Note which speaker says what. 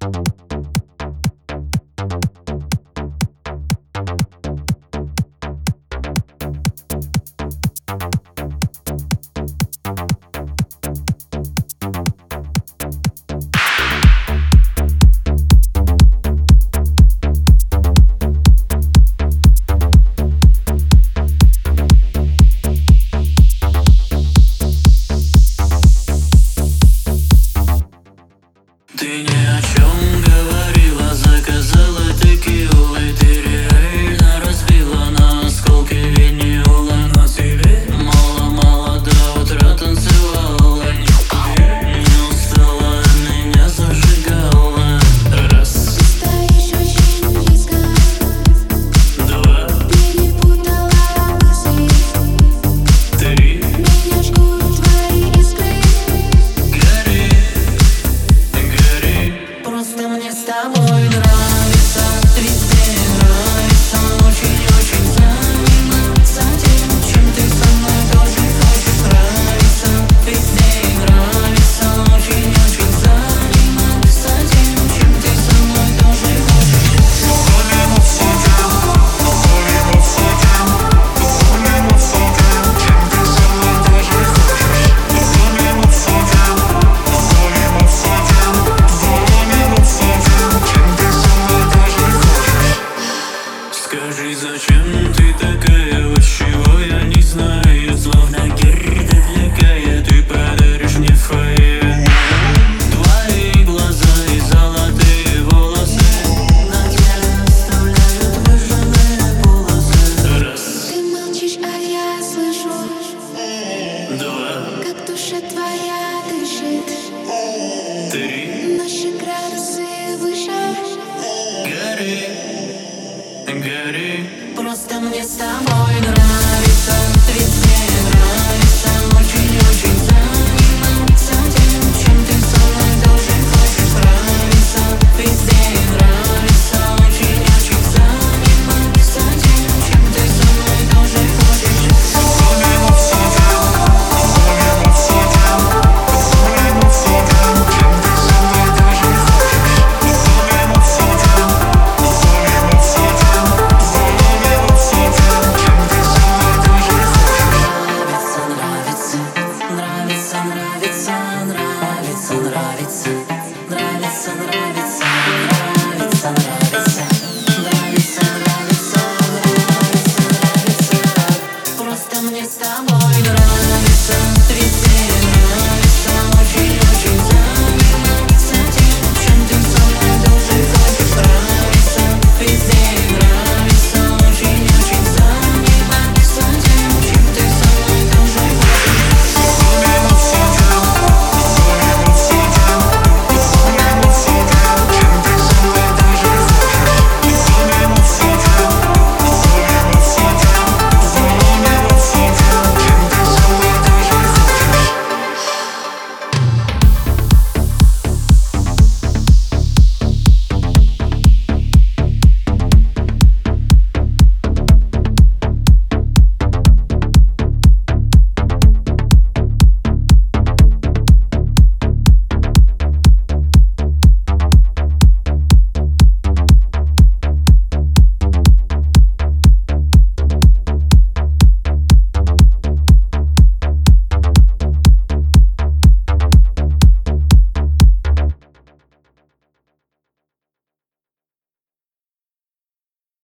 Speaker 1: Ты ни о чем говорила, заказала текилы. Ты реально разбила на осколки винила. На тебе мало-мало до утра танцевала. Не устала, меня зажигала. Раз.
Speaker 2: Ты стоишь очень близко.
Speaker 1: Два.
Speaker 2: Перепутала мысли.
Speaker 1: Три.
Speaker 2: Меня жгут твои искры.
Speaker 1: Гори, гори.
Speaker 2: Просто мне с тобой нравится, везде нравится. Очень-очень заниматься тем, чем ты со мной тоже хочешь нравиться. Везде нравится, очень-очень заниматься тем, чем ты со мной тоже хочешь.
Speaker 1: Скажи, зачем ты такая, вот чего я не знаю. Словно герда такая, ты подаришь мне фойе. Твои глаза и золотые волосы на теле оставляют выжженные полосы. Раз.
Speaker 2: Ты молчишь, а я слышу,
Speaker 1: Два.
Speaker 2: как душа твоя дышит.
Speaker 1: Три.
Speaker 2: Наши градусы выше.
Speaker 1: Гори, гори.
Speaker 2: Просто мне с тобой нравится, везде нравится. Очень-очень заниматься тем, чем ты со мной тоже хочешь нравиться. Везде нравится, очень-очень заниматься тем, чем ты со мной тоже хочешь. Нравится, нравится, нравится, нравится, нравится, нравится.